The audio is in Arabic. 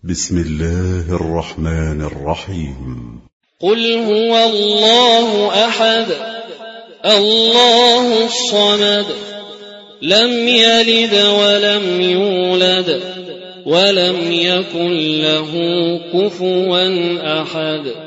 بسم الله الرحمن الرحيم. قل هو الله أحد الله الصمد لم يلد ولم يولد ولم يكن له كفوا أحد.